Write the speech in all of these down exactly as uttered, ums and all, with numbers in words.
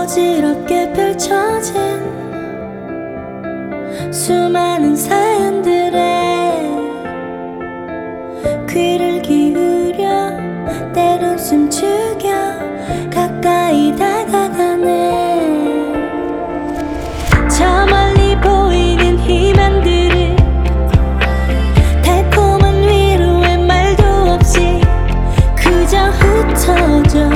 어지럽게 펼쳐진 수많은 사연들에 귀를 기울여 때론 숨죽여 가까이 다가가네. 저 멀리 보이는 희망들을 달콤한 위로의 말도 없이 그저 흩어져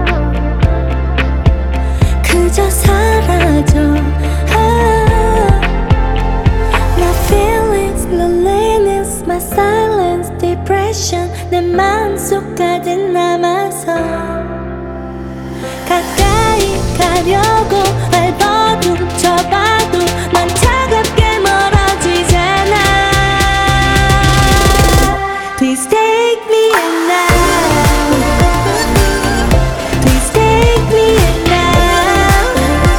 그저 사라져. ah. My feelings, loneliness, my silence, depression 내 마음속 가득 남아서 가까이 가려고 밟아도 접어도 난 차갑게 멀어지잖아. Please take me in now. Please take me in now.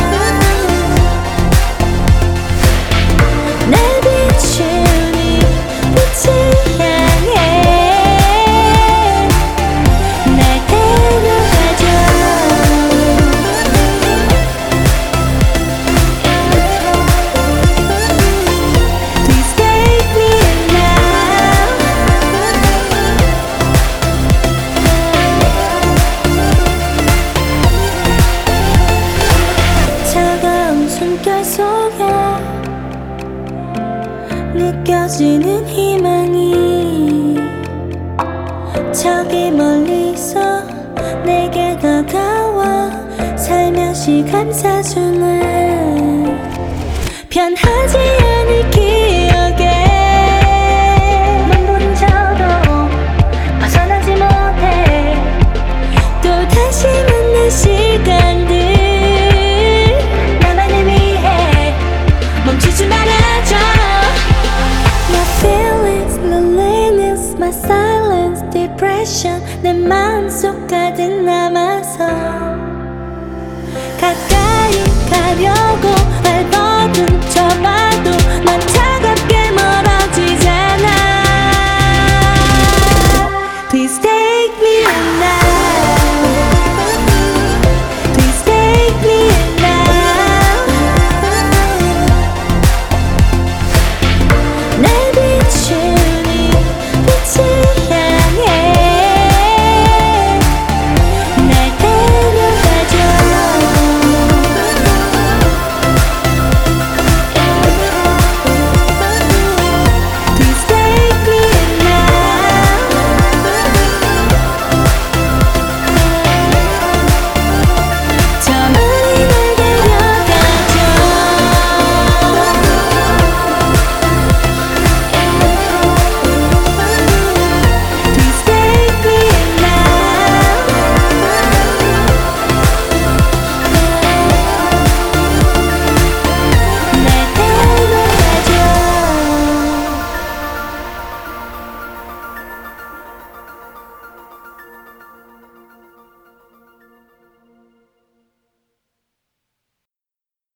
날 비추니 빛을 향해 날 데려가줘. Please take me in now. 차가운 숨결 속에 느껴지는 희망이 저기 멀리서 내게 다가와 살며시 감싸주네. 변하지 않을 기억에 멈부림쳐도 벗어나지 못해. 또 다시 만날 시간들 나만을 위해 멈추지 말아줘. My feelings, loneliness, my silence, depression 내 마음속 가득 남아서 가까이 가려고